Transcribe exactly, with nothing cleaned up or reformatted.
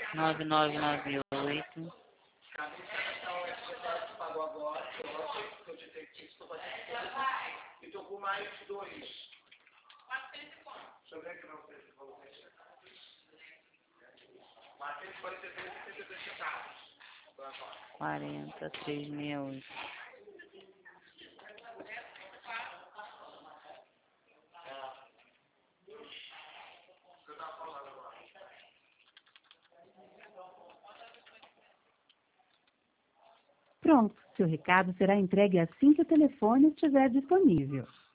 nove nove nove oito. E tocou mais dois. Deixa eu ver que não sei se falou. quatrocentos e quarenta e três e setenta e dois centavos. quarenta, três sessenta e oito. Pronto, seu recado será entregue assim que o telefone estiver disponível.